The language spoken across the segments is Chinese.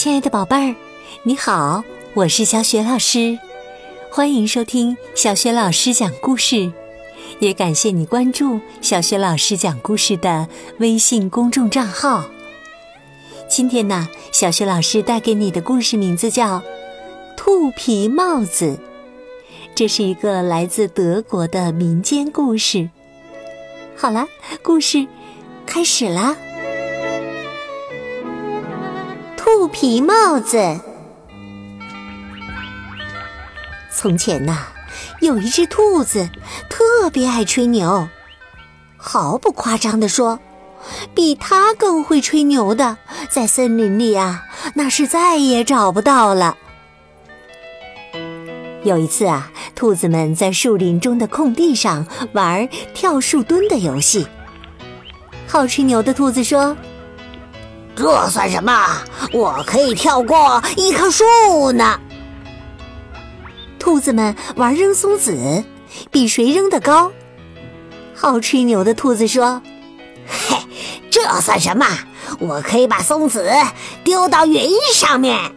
亲爱的宝贝儿，你好，我是小雪老师，欢迎收听小雪老师讲故事，也感谢你关注小雪老师讲故事的微信公众账号。今天呢，小雪老师带给你的故事名字叫《兔皮帽子》，这是一个来自德国的民间故事。好了，故事开始啦。兔皮帽子。从前呐，有一只兔子特别爱吹牛，毫不夸张地说，比它更会吹牛的，在森林里啊，那是再也找不到了。有一次啊，兔子们在树林中的空地上玩跳树墩的游戏。好吹牛的兔子说， 这算什么？我可以跳过一棵树呢。 兔子们玩扔松子，比谁扔得高。好吹牛的兔子说， 嘿，这算什么？我可以把松子丢到云上面。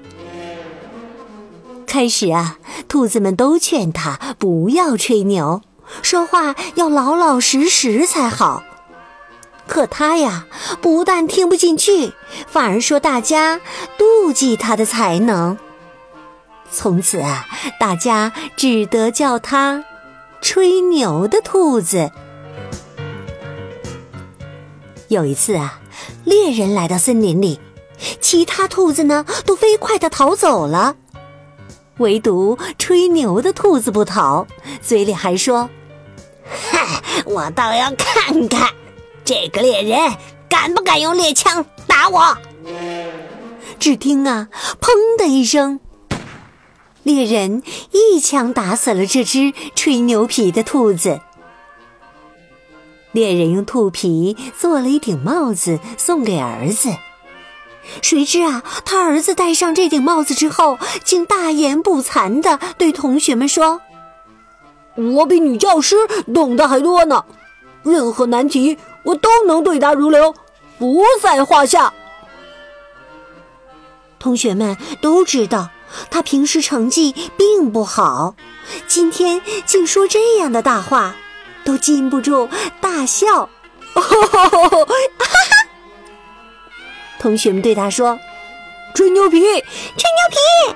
开始啊，兔子们都劝他不要吹牛，说话要老老实实才好。可他呀，不但听不进去，反而说大家妒忌他的才能。从此啊，大家只得叫他吹牛的兔子。有一次啊，猎人来到森林里，其他兔子呢都飞快地逃走了，唯独吹牛的兔子不逃，嘴里还说， 嗨，我倒要看看这个猎人敢不敢用猎枪打我。 只听啊，砰的一声，猎人一枪打死了这只吹牛皮的兔子。猎人用兔皮做了一顶帽子送给儿子，谁知啊，他儿子戴上这顶帽子之后，竟大言不惭地对同学们说， 我比女教师懂得还多呢，任何难题我都能对答如流，不在话下。 同学们都知道他平时成绩并不好，今天竟说这样的大话，都禁不住大笑。同学们对他说， 吹牛皮，吹牛皮。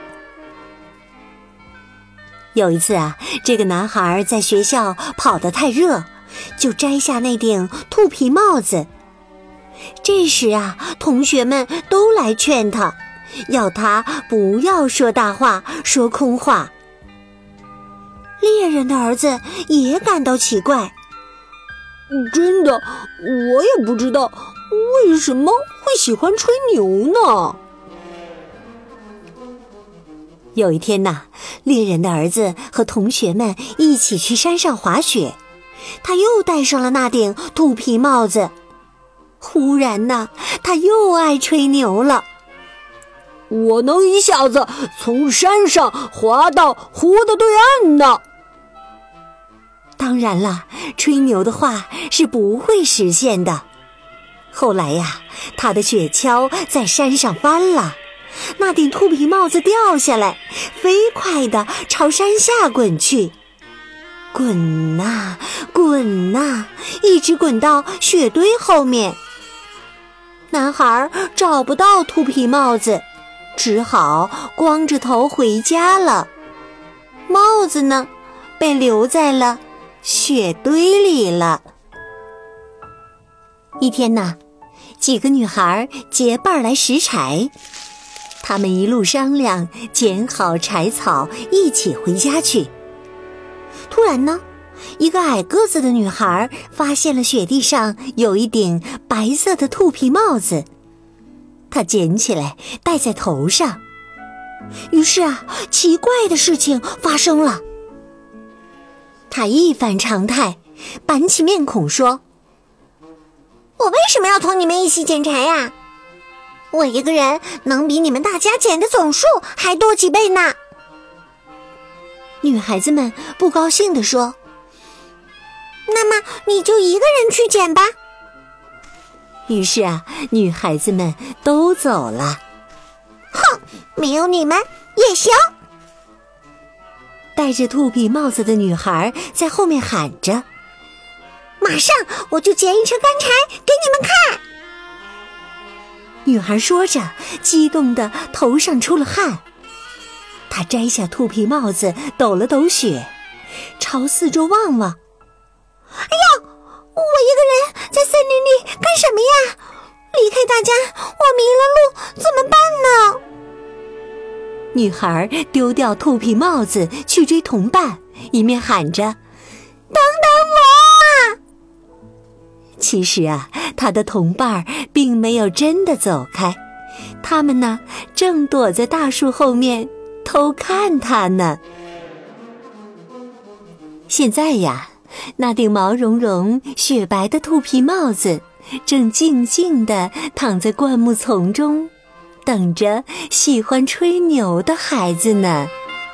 有一次啊，这个男孩在学校跑得太热，就摘下那顶兔皮帽子。这时啊，同学们都来劝他，要他不要说大话，说空话。猎人的儿子也感到奇怪， 真的，我也不知道为什么会喜欢吹牛呢。 有一天呐，猎人的儿子和同学们一起去山上滑雪，他又戴上了那顶兔皮帽子。忽然呐，他又爱吹牛了， 我能一下子从山上滑到湖的对岸呢。 当然了，吹牛的话是不会实现的。后来呀，他的雪橇在山上翻了，那顶兔皮帽子掉下来，飞快地朝山下滚去。滚啊滚啊，一直滚到雪堆后面。男孩找不到兔皮帽子，只好光着头回家了。帽子呢，被留在了雪堆里了。一天呢，几个女孩结伴来拾柴，她们一路商量，捡好柴草，一起回家去。突然呢，一个矮个子的女孩发现了雪地上有一顶白色的兔皮帽子，她捡起来戴在头上。于是啊，奇怪的事情发生了。她一反常态，板起面孔说， 我为什么要同你们一起捡柴呀？我一个人能比你们大家捡的总数还多几倍呢。 女孩子们不高兴地说， 那么你就一个人去捡吧。 于是啊，女孩子们都走了。 哼，没有你们也行。 戴着兔皮帽子的女孩在后面喊着： 马上我就捡一车干柴给你们看。 女孩说着，激动的头上出了汗。她摘下兔皮帽子，抖了抖雪，朝四周望望。 哎呀，我一个人在森林里干什么呀？离开大家，我迷了路，怎么办呢？ 女孩丢掉兔皮帽子去追同伴，一面喊着： 等等我！ 其实啊，她的同伴并没有真的走开，他们呢，正躲在大树后面偷看她呢。现在呀，那顶毛茸茸雪白的兔皮帽子正静静地躺在灌木丛中，等着喜欢吹牛的孩子呢。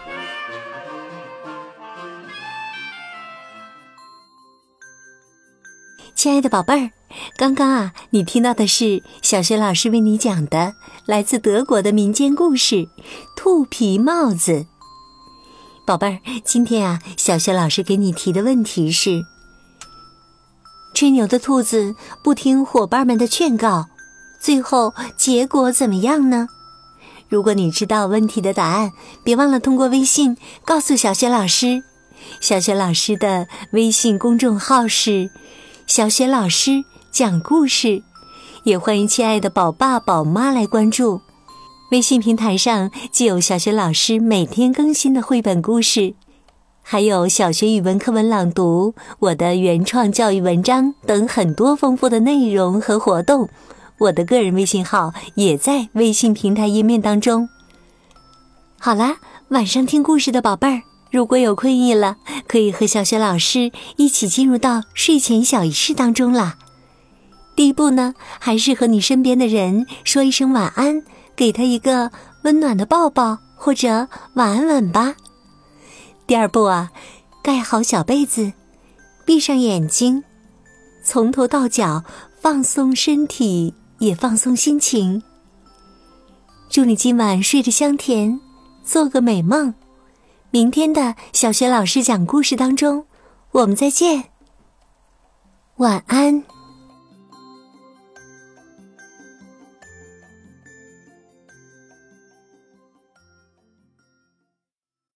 亲爱的宝贝儿，刚刚啊，你听到的是小学老师为你讲的来自德国的民间故事《兔皮帽子》。宝贝儿，今天啊，小学老师给你提的问题是：吹牛的兔子不听伙伴们的劝告，最后结果怎么样呢？如果你知道问题的答案，别忘了通过微信告诉小学老师。小学老师的微信公众号是小学老师讲故事，也欢迎亲爱的宝爸宝妈来关注。微信平台上既有小学老师每天更新的绘本故事，还有小学语文课文朗读、我的原创教育文章等很多丰富的内容和活动。我的个人微信号也在微信平台页面当中。好啦，晚上听故事的宝贝儿，如果有困意了，可以和小学老师一起进入到睡前小仪式当中啦。第一步呢，还是和你身边的人说一声晚安，给他一个温暖的抱抱或者晚安吻吧。第二步啊，盖好小被子，闭上眼睛，从头到脚放松身体，也放松心情。祝你今晚睡着香甜，做个美梦。明天的小学老师讲故事当中，我们再见。晚安。